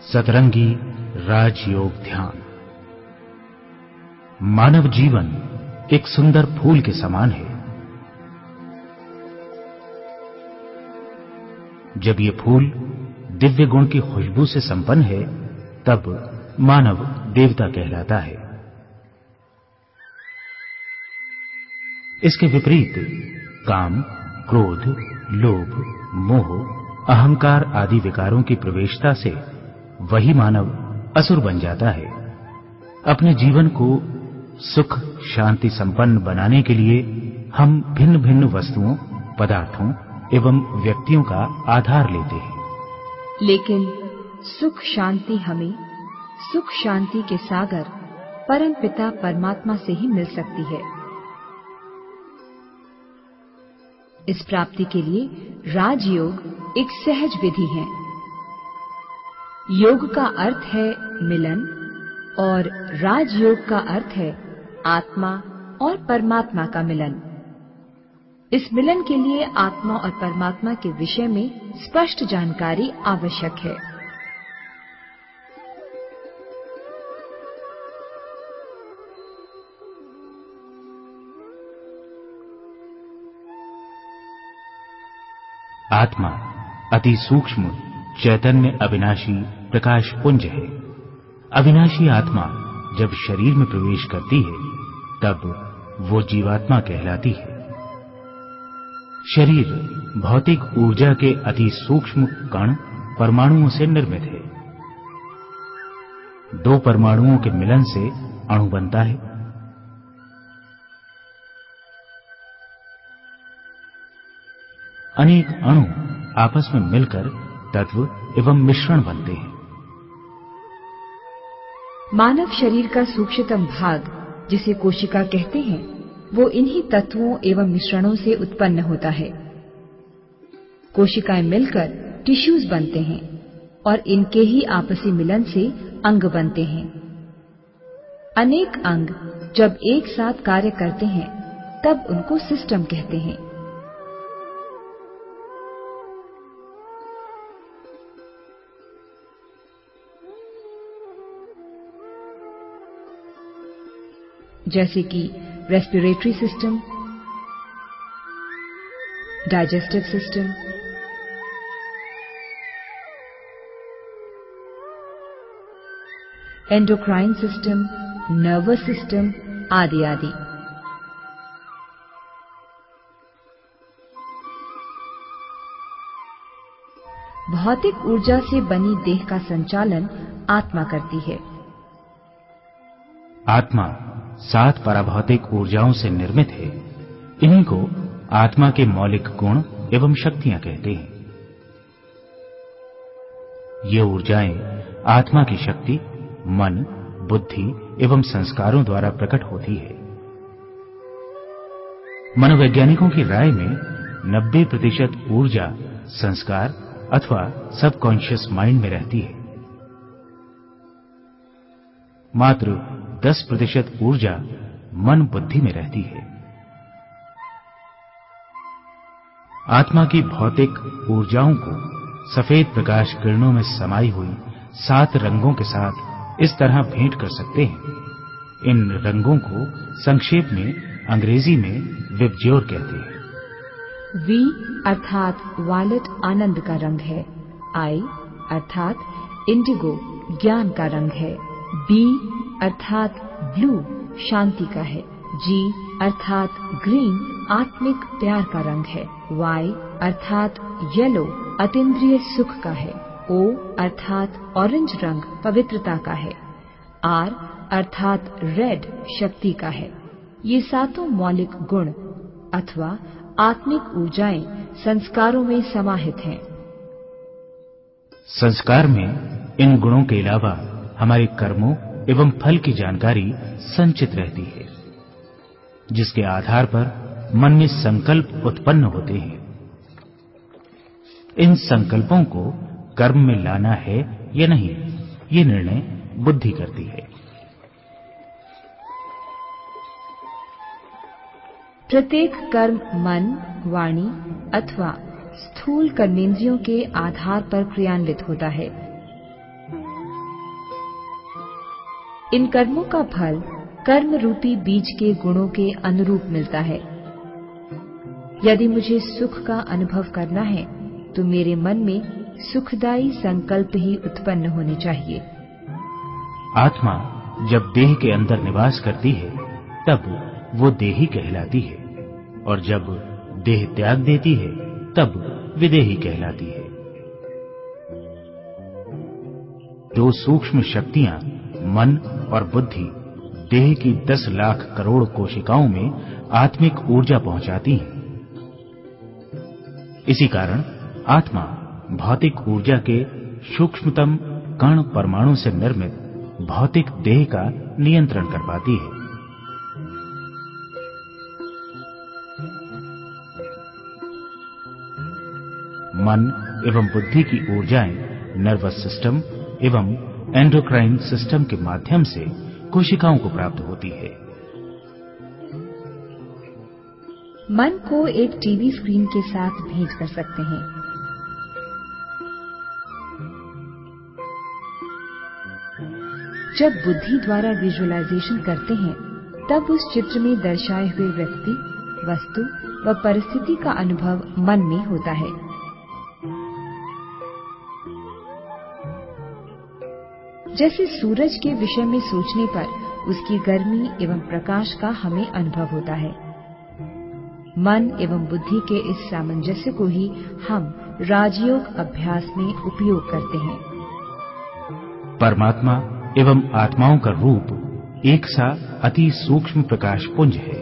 सतरंगी राजयोग ध्यान। मानव जीवन एक सुंदर फूल के समान है। जब ये फूल दिव्य गुण की खुशबू से संपन्न है, तब मानव देवता कहलाता है। इसके विपरीत काम, क्रोध, लोभ, मोह, अहंकार आदि विकारों की प्रवेशता से वही मानव असुर बन जाता है। अपने जीवन को सुख शांति संपन्न बनाने के लिए हम भिन्न भिन्न वस्तुओं, पदार्थों एवं व्यक्तियों का आधार लेते हैं। लेकिन सुख शांति हमें सुख शांति के सागर परम पिता परमात्मा से ही मिल सकती है। इस प्राप्ति के लिए राजयोग एक सहज विधि है। योग का अर्थ है मिलन और राजयोग का अर्थ है आत्मा और परमात्मा का मिलन। इस मिलन के लिए आत्मा और परमात्मा के विषय में स्पष्ट जानकारी आवश्यक है। आत्मा अति सूक्ष्म चैतन्य अविनाशी प्रकाश पुंज है। अविनाशी आत्मा जब शरीर में प्रवेश करती है, तब वो जीवात्मा कहलाती है। शरीर भौतिक ऊर्जा के अति सूक्ष्म कण परमाणुओं से निर्मित है। दो परमाणुओं के मिलन से अणु बनता है। अनेक अणु आपस में मिलकर तत्व एवं मिश्रण बनते हैं। मानव शरीर का सूक्ष्मतम भाग, जिसे कोशिका कहते हैं, वो इन्हीं तत्वों एवं मिश्रणों से उत्पन्न होता है। कोशिकाएं मिलकर टिश्यूज बनते हैं और इनके ही आपसी मिलन से अंग बनते हैं। अनेक अंग जब एक साथ कार्य करते हैं, तब उनको सिस्टम कहते हैं। जैसे कि respiratory system, digestive system, endocrine system, nervous system आदि आदि। भौतिक ऊर्जा से बनी देह का संचालन आत्मा करती है। आत्मा 7 पराभौतिक ऊर्जाओं से निर्मित है। इन्हीं को आत्मा के मौलिक गुण एवं शक्तियां कहते हैं। ये ऊर्जाएं आत्मा की शक्ति, मन, बुद्धि एवं संस्कारों द्वारा प्रकट होती है। मनोवैज्ञानिकों की राय में 90% ऊर्जा संस्कार अथवा सबकॉन्शियस माइंड में रहती है। मात्र 10% ऊर्जा मन बुद्धि में रहती है। आत्मा की भौतिक ऊर्जाओं को सफेद प्रकाश किरणों में समाई हुई 7 रंगों के साथ इस तरह भेंट कर सकते हैं। इन रंगों को संक्षेप में अंग्रेजी में विबज्योर कहते हैं। वी अर्थात वायलेट आनंद का रंग है। आई अर्थात इंडिगो ज्ञान का रंग है। बी अर्थात ब्लू शांति का है। जी अर्थात ग्रीन आत्मिक प्यार का रंग है। वाई अर्थात येलो अतीन्द्रिय सुख का है। ओ अर्थात ऑरेंज रंग पवित्रता का है। आर अर्थात रेड शक्ति का है। ये 7 मौलिक गुण अथवा आत्मिक ऊर्जाएं संस्कारों में समाहित हैं। संस्कार में इन गुणों के अलावा हमारे कर्मों एवं फल की जानकारी संचित रहती है, जिसके आधार पर मन में संकल्प उत्पन्न होते हैं। इन संकल्पों को कर्म में लाना है या नहीं, ये निर्णय बुद्धि करती है। प्रत्येक कर्म मन, वाणी अथवा स्थूल कर्मेंद्रियों के आधार पर क्रियान्वित होता है। इन कर्मों का फल कर्म रूपी बीज के गुणों के अनुरूप मिलता है। यदि मुझे सुख का अनुभव करना है तो मेरे मन में सुखदायी संकल्प ही उत्पन्न होने चाहिए। आत्मा जब देह के अंदर निवास करती है तब वो देही कहलाती है, और जब देह त्याग देती है तब विदेही कहलाती है। दो सूक्ष्म शक्तियां मन और बुद्धि देह की 10 लाख करोड़ कोशिकाओं में आत्मिक ऊर्जा पहुंचाती हैं। इसी कारण आत्मा भौतिक ऊर्जा के सूक्ष्मतम कण परमाणु से निर्मित भौतिक देह का नियंत्रण कर पाती है। मन एवं बुद्धि की ऊर्जाएं नर्वस सिस्टम एवं एंडोक्राइन सिस्टम के माध्यम से कोशिकाओं को प्राप्त होती है। मन को एक टीवी स्क्रीन के साथ भेंट कर सकते हैं। जब बुद्धि द्वारा विजुअलाइजेशन करते हैं तब उस चित्र में दर्शाए हुए व्यक्ति, वस्तु व परिस्थिति का अनुभव मन में होता है। जैसे सूरज के विषय में सोचने पर उसकी गर्मी एवं प्रकाश का हमें अनुभव होता है। मन एवं बुद्धि के इस सामंजस्य को ही हम राजयोग अभ्यास में उपयोग करते हैं। परमात्मा एवं आत्माओं का रूप एक सा अति सूक्ष्म प्रकाश पुंज है।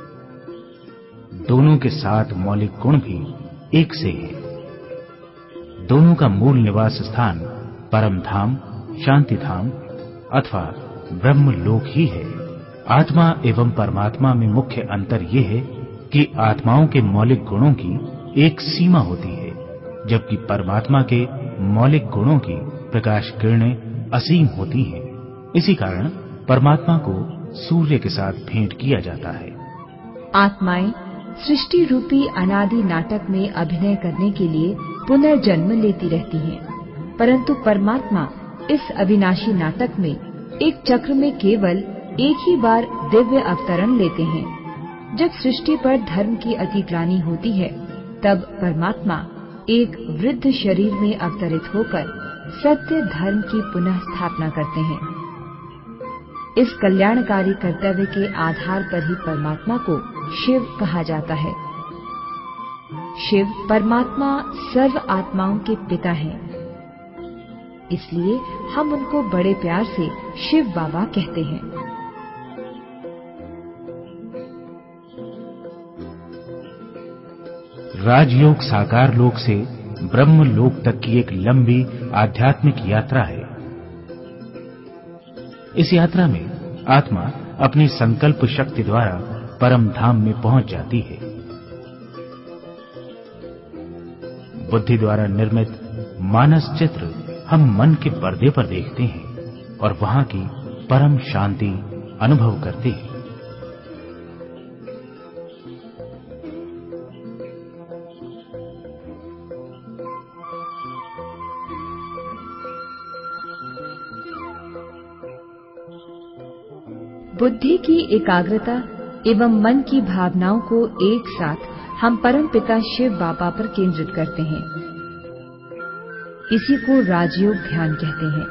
दोनों के 7 मौलिक गुण भी एक से हैं। दोनों का मूल निवास स्थान परम धाम, शांति धाम अथवा ब्रह्म लोक ही है। आत्मा एवं परमात्मा में मुख्य अंतर यह है कि आत्माओं के मौलिक गुणों की एक सीमा होती है, जबकि परमात्मा के मौलिक गुणों की प्रकाश किरणें असीम होती हैं। इसी कारण परमात्मा को सूर्य के साथ भेंट किया जाता है। आत्माएं सृष्टि रूपी अनादि नाटक में अभिनय करने के लिए पुनर्जन्म लेती रहती हैं, परंतु परमात्मा इस अविनाशी नाटक में एक चक्र में केवल एक ही बार दिव्य अवतरण लेते हैं। जब सृष्टि पर धर्म की अतिग्लानि होती है तब परमात्मा एक वृद्ध शरीर में अवतरित होकर सत्य धर्म की पुनः स्थापना करते हैं। इस कल्याणकारी कर्तव्य के आधार पर ही परमात्मा को शिव कहा जाता है। शिव परमात्मा सर्व आत्माओं के पिता हैं, इसलिए हम उनको बड़े प्यार से शिव बाबा कहते हैं। राजयोग साकार लोक से ब्रह्म लोक तक की एक लंबी आध्यात्मिक यात्रा है। इस यात्रा में आत्मा अपनी संकल्प शक्ति द्वारा परम धाम में पहुंच जाती है। बुद्धि द्वारा निर्मित मानस चित्र हम मन के पर्दे पर देखते हैं और वहां की परम शांति अनुभव करते हैं। बुद्धि की एकाग्रता एवं मन की भावनाओं को एक साथ हम परम पिता शिव बाबा पर केंद्रित करते हैं। इसी को राजयोग ध्यान कहते हैं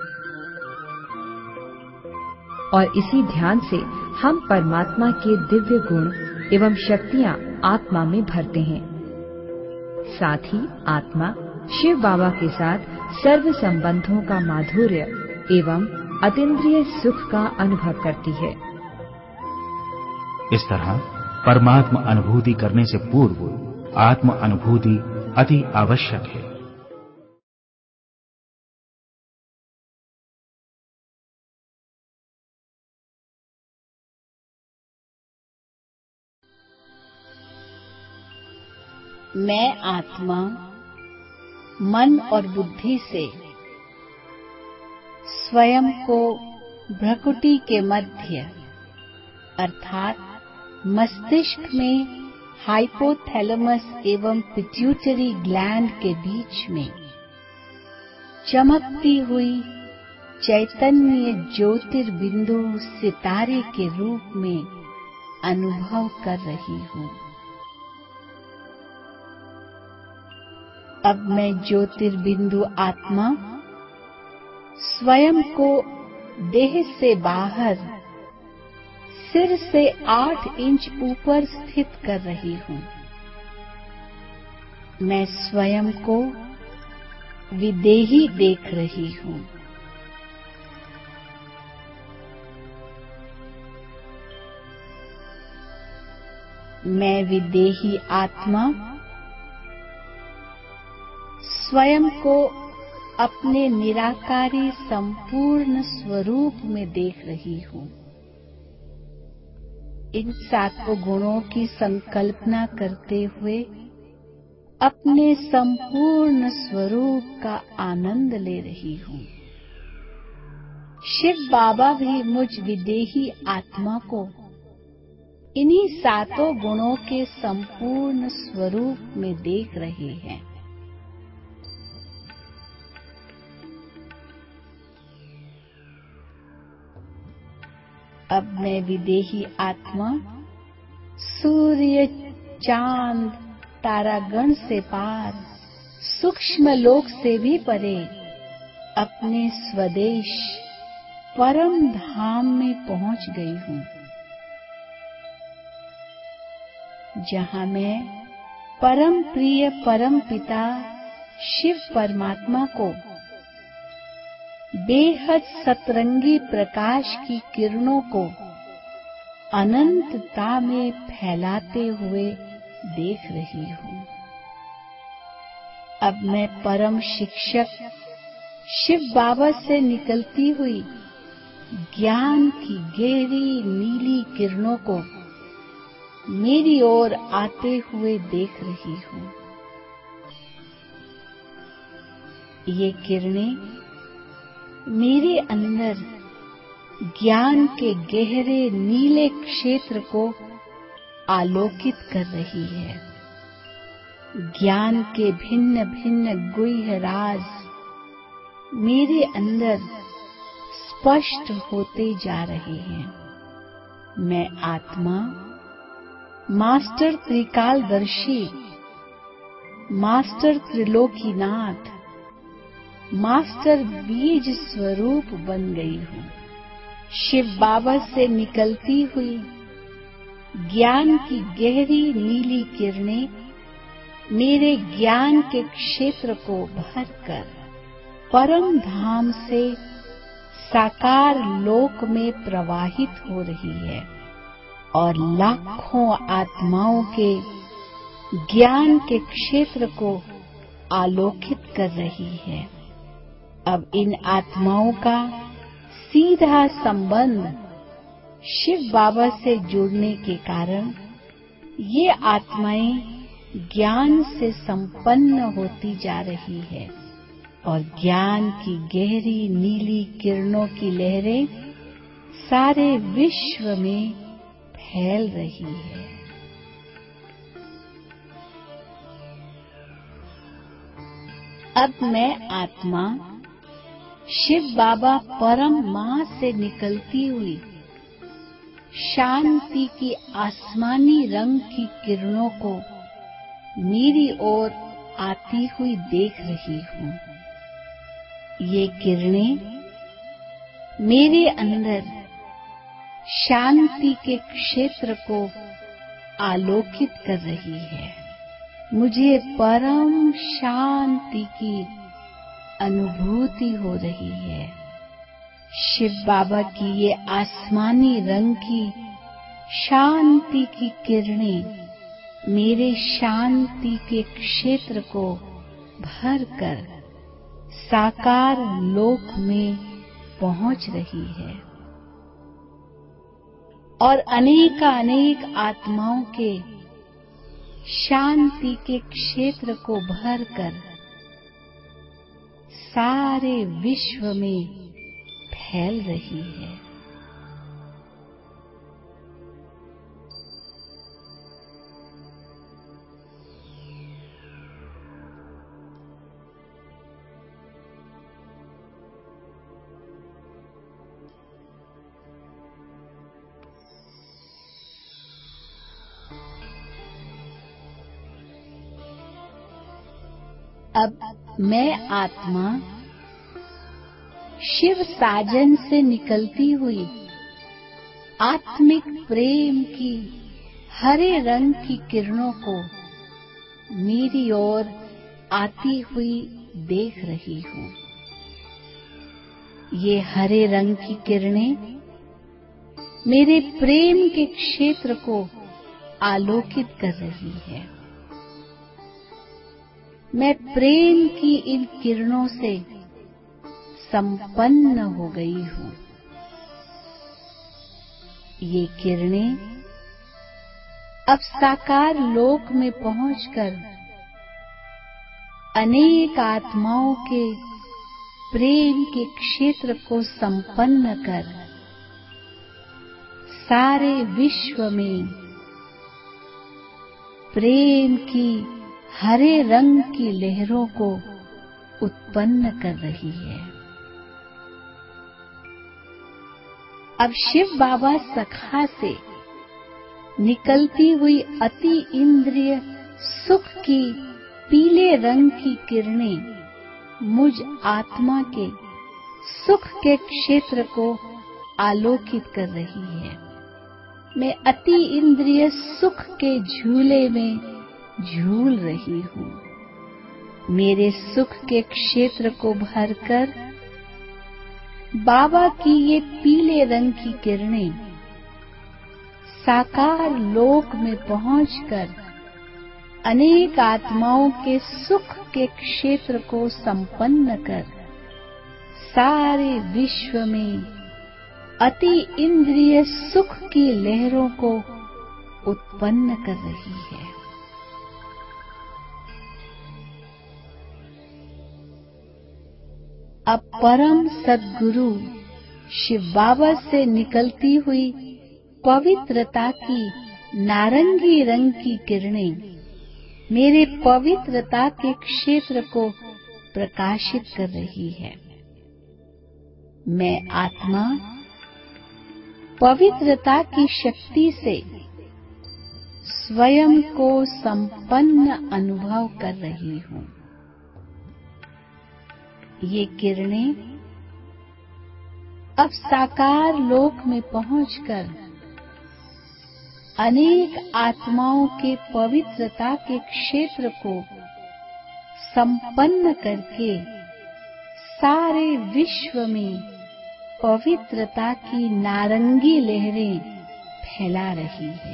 और इसी ध्यान से हम परमात्मा के दिव्य गुण एवं शक्तियां आत्मा में भरते हैं। साथ ही आत्मा शिव बाबा के साथ सर्व संबंधों का माधुर्य एवं अतीन्द्रिय सुख का अनुभव करती है। इस तरह परमात्मा अनुभूति करने से पूर्व आत्म अनुभूति अति आवश्यक है। मैं आत्मा मन और बुद्धि से स्वयं को भ्रकुटी के मध्य अर्थात मस्तिष्क में हाइपोथैलेमस एवं पिट्यूटरी ग्लैंड के बीच में चमकती हुई चैतन्य ज्योतिर्बिंदु सितारे के रूप में अनुभव कर रही हूँ। अब मैं ज्योतिर्बिंदु आत्मा स्वयं को देह से बाहर सिर से 8 इंच ऊपर स्थित कर रही हूँ। मैं स्वयं को विदेही देख रही हूँ। मैं विदेही आत्मा स्वयं को अपने निराकारी संपूर्ण स्वरूप में देख रही हूँ। इन 7 गुणों की संकल्पना करते हुए अपने संपूर्ण स्वरूप का आनंद ले रही हूँ। शिव बाबा भी मुझ विदेही आत्मा को इन्हीं 7 गुणों के संपूर्ण स्वरूप में देख रहे हैं। अब मैं विदेही आत्मा सूर्य, चांद, तारागण से पार, सूक्ष्म लोक से भी परे अपने स्वदेश परम धाम में पहुंच गई हूँ, जहाँ मैं परम प्रिय परम पिता शिव परमात्मा को बेहद सतरंगी प्रकाश की किरणों को अनंतता में फैलाते हुए देख रही हूँ। अब मैं परम शिक्षक शिव बाबा से निकलती हुई ज्ञान की गहरी नीली किरणों को मेरी ओर आते हुए देख रही हूँ। ये किरणें मेरे अंदर ज्ञान के गहरे नीले क्षेत्र को आलोकित कर रही है। ज्ञान के भिन्न भिन्न गुह्य राज मेरे अंदर स्पष्ट होते जा रहे हैं। मैं आत्मा मास्टर त्रिकालदर्शी, मास्टर त्रिलोकीनाथ, मास्टर बीज स्वरूप बन गई हूँ। शिव बाबा से निकलती हुई ज्ञान की गहरी नीली किरणें मेरे ज्ञान के क्षेत्र को भरकर परम धाम से साकार लोक में प्रवाहित हो रही है और लाखों आत्माओं के ज्ञान के क्षेत्र को आलोकित कर रही है। अब इन आत्माओं का सीधा संबंध शिव बाबा से जुड़ने के कारण ये आत्माएं ज्ञान से संपन्न होती जा रही है और ज्ञान की गहरी नीली किरणों की लहरें सारे विश्व में फैल रही है। अब मैं आत्मा शिव बाबा परम मां से निकलती हुई शांति की आसमानी रंग की किरणों को मेरी ओर आती हुई देख रही हूँ। ये किरणें मेरे अंदर शांति के क्षेत्र को आलोकित कर रही है। मुझे परम शांति की अनुभूति हो रही है। शिव बाबा की ये आसमानी रंग की शांति की किरणें मेरे शांति के क्षेत्र को भरकर साकार लोक में पहुंच रही है और अनेक आत्माओं के शांति के क्षेत्र को भरकर सारे विश्व में फैल रही है। अब मैं आत्मा शिव साजन से निकलती हुई आत्मिक प्रेम की हरे रंग की किरणों को मेरी ओर आती हुई देख रही हूँ। ये हरे रंग की किरणें मेरे प्रेम के क्षेत्र को आलोकित कर रही है। मैं प्रेम की इन किरणों से संपन्न हो गई हूँ। ये किरणें अब साकार लोक में पहुंचकर अनेक आत्माओं के प्रेम के क्षेत्र को संपन्न कर सारे विश्व में प्रेम की हरे रंग की लहरों को उत्पन्न कर रही है। अब शिव बाबा सखा से निकलती हुई अति इंद्रिय सुख की पीले रंग की किरणें मुझ आत्मा के सुख के क्षेत्र को आलोकित कर रही है। मैं अति इंद्रिय सुख के झूले में झूल रही हूँ। मेरे सुख के क्षेत्र को भरकर बाबा की ये पीले रंग की किरणें साकार लोक में पहुंचकर अनेक आत्माओं के सुख के क्षेत्र को संपन्न कर सारे विश्व में अति इंद्रिय सुख की लहरों को उत्पन्न कर रही है। अब परम सद्गुरु शिव बाबा से निकलती हुई पवित्रता की नारंगी रंग की किरणें मेरे पवित्रता के क्षेत्र को प्रकाशित कर रही है। मैं आत्मा पवित्रता की शक्ति से स्वयं को संपन्न अनुभव कर रही हूँ। ये किरणें अब साकार लोक में पहुंचकर अनेक आत्माओं के पवित्रता के क्षेत्र को संपन्न करके सारे विश्व में पवित्रता की नारंगी लहरें फैला रही है।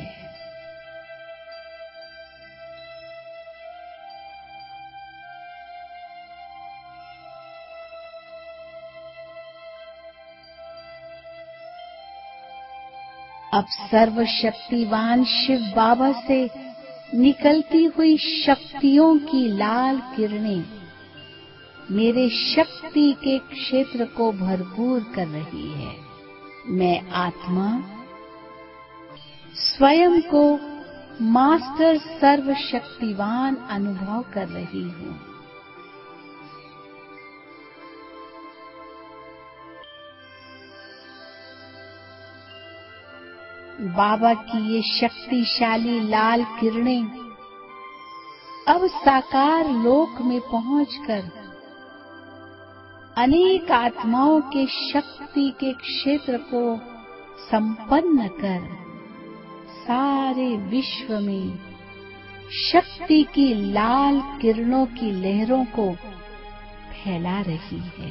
अब सर्वशक्तिवान शिव बाबा से निकलती हुई शक्तियों की लाल किरणें मेरे शक्ति के क्षेत्र को भरपूर कर रही है। मैं आत्मा स्वयं को मास्टर सर्वशक्तिवान अनुभव कर रही हूँ। बाबा की ये शक्तिशाली लाल किरणें अब साकार लोक में पहुंचकर अनेक आत्माओं के शक्ति के क्षेत्र को संपन्न कर सारे विश्व में शक्ति की लाल किरणों की लहरों को फैला रही है।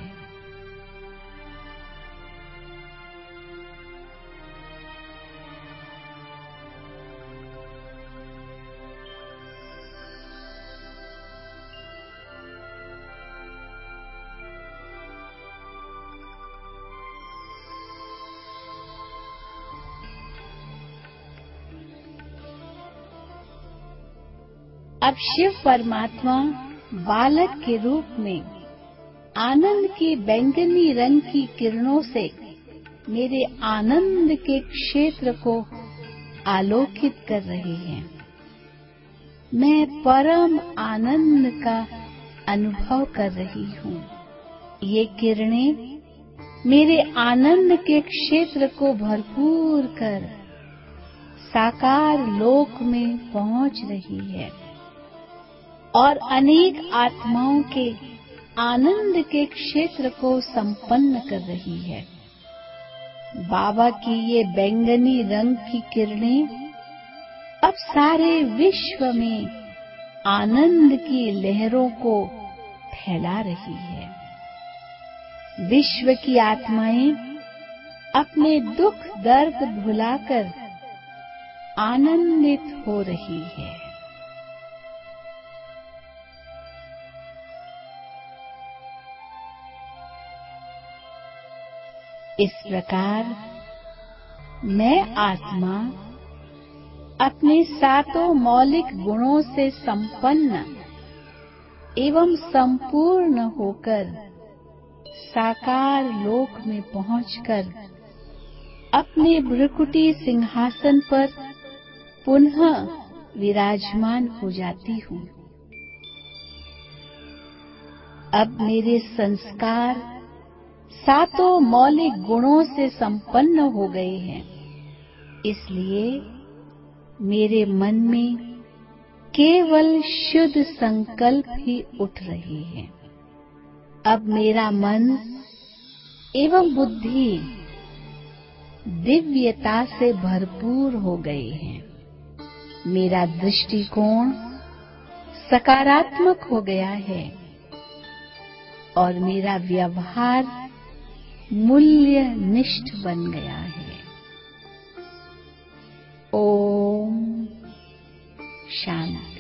अब शिव परमात्मा बालक के रूप में आनंद की बैंगनी रंग की किरणों से मेरे आनंद के क्षेत्र को आलोकित कर रहे हैं। मैं परम आनंद का अनुभव कर रही हूँ। ये किरणें मेरे आनंद के क्षेत्र को भरपूर कर साकार लोक में पहुँच रही है और अनेक आत्माओं के आनंद के क्षेत्र को संपन्न कर रही है। बाबा की ये बैंगनी रंग की किरणें अब सारे विश्व में आनंद की लहरों को फैला रही है। विश्व की आत्माएं अपने दुख दर्द भुलाकर आनंदित हो रही है। इस प्रकार मैं आत्मा अपने सातों मौलिक गुणों से संपन्न एवं संपूर्ण होकर साकार लोक में पहुंचकर अपने भ्रकुटी सिंहासन पर पुनः विराजमान हो जाती हूँ। अब मेरे संस्कार सातों मौलिक गुणों से संपन्न हो गए हैं, इसलिए मेरे मन में केवल शुद्ध संकल्प ही उठ रहे हैं। अब मेरा मन एवं बुद्धि दिव्यता से भरपूर हो गए हैं। मेरा दृष्टिकोण सकारात्मक हो गया है और मेरा व्यवहार मूल्य निष्ठ बन गया है। ओम शांति।